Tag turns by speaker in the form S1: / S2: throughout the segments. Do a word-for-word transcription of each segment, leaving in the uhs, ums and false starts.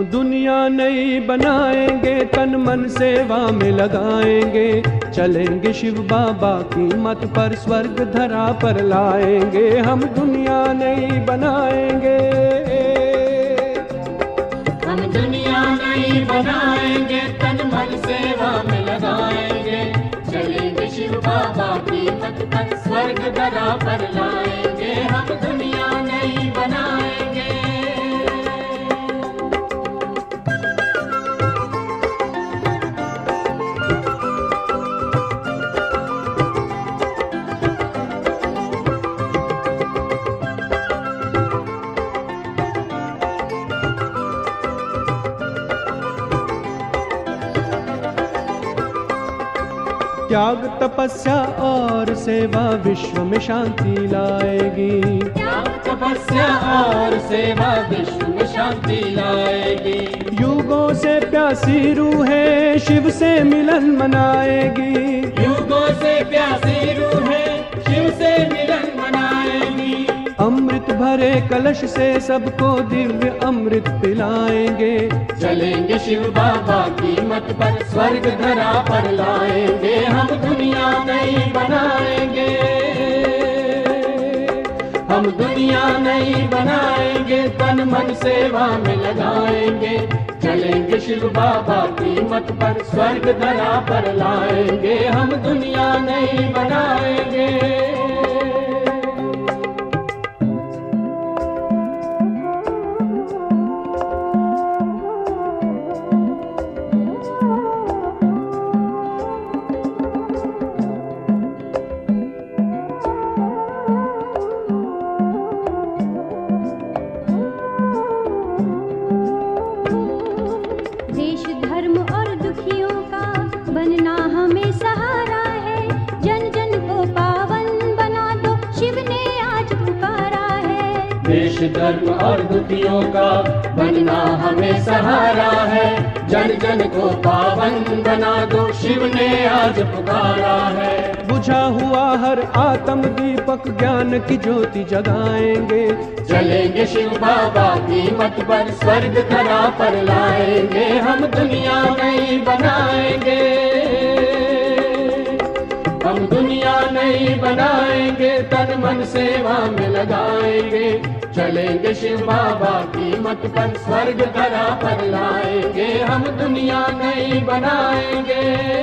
S1: दुनिया नई बनाएंगे, तन मन सेवा में लगाएंगे, चलेंगे शिव बाबा की मत पर, स्वर्ग धरा पर लाएंगे। हम दुनिया नई बनाएंगे,
S2: हम दुनिया नई बनाएंगे, तन मन सेवा में लगाएंगे, चलेंगे शिव बाबा की मत पर, स्वर्ग धरा पर लाएंगे। हम दुनिया नई बनाएंगे।
S1: त्याग तपस्या और सेवा विश्व में शांति लाएगी,
S2: त्याग तपस्या और सेवा विश्व में शांति लाएगी।
S1: युगों से प्यासी रूहें शिव से मिलन मनाएगी,
S2: युगों से प्यासी रूहें शिव से मिलन मनाएगी।
S1: अमृत भरे कलश से सबको दिव्य अमृत पिलाएंगे,
S2: चलेंगे शिव बाबा की मत पर, स्वर्ग धरा पर लाएंगे। हम दुनिया नई बनाएंगे, हम दुनिया नई बनाएंगे, तन मन सेवा में लगाएंगे, चलेंगे शिव बाबा की मत पर, स्वर्ग धरा पर लाएंगे। हम दुनिया नई बनाएंगे।
S3: देश धर्म और दुखियों का बनना हमें सहारा है, जन जन को पावन बना दो, शिव ने आज पुकारा है।
S2: देश धर्म और दुखियों का बनना हमें सहारा है, जन जन को पावन बना दो, शिव ने आज पुकारा है।
S1: बुझा हुआ हर आत्म दीपक ज्ञान की ज्योति जगाएंगे,
S2: चलेंगे शिव बाबा की मत पर, स्वर्ग धरा पर लाएंगे। हम दुनिया नई बनाएंगे, हम दुनिया नई बनाएंगे, तन मन सेवा में लगाएंगे, चलेंगे शिव बाबा की मत पर, स्वर्ग धरा पर लाएंगे। हम दुनिया नई बनाएंगे।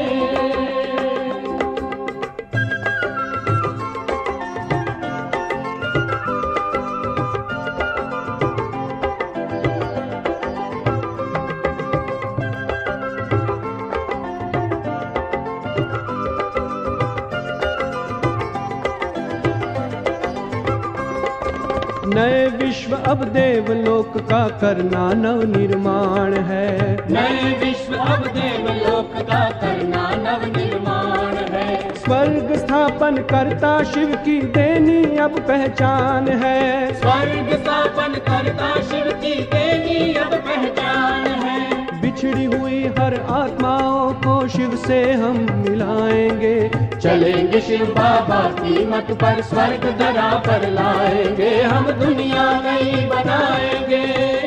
S1: नए विश्व अब देवलोक का करना नव निर्माण है,
S2: नए विश्व अब देवलोक का करना नव निर्माण है।
S1: स्वर्ग स्थापन करता शिव की देनी अब पहचान है,
S2: स्वर्ग स्थापन करता शिव की देनी अब पहचान है।
S1: बिछड़ी हुई हर आत्माओं को शिव से हम मिलाएंगे,
S2: चलेंगे शिव बाबा की मत पर, स्वर्ग धरा पर लाएंगे। हम दुनिया नई बनाएंगे,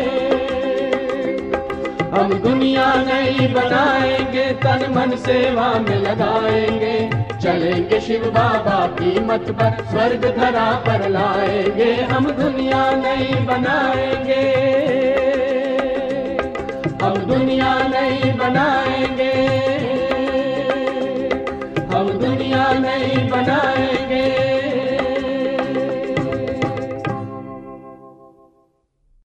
S2: हम दुनिया नई बनाएंगे, तन मन सेवा में लगाएंगे, चलेंगे शिव बाबा की मत पर, स्वर्ग धरा पर लाएंगे। हम दुनिया नई बनाएंगे, हम दुनिया नई बनाएंगे, हम दुनिया नई बना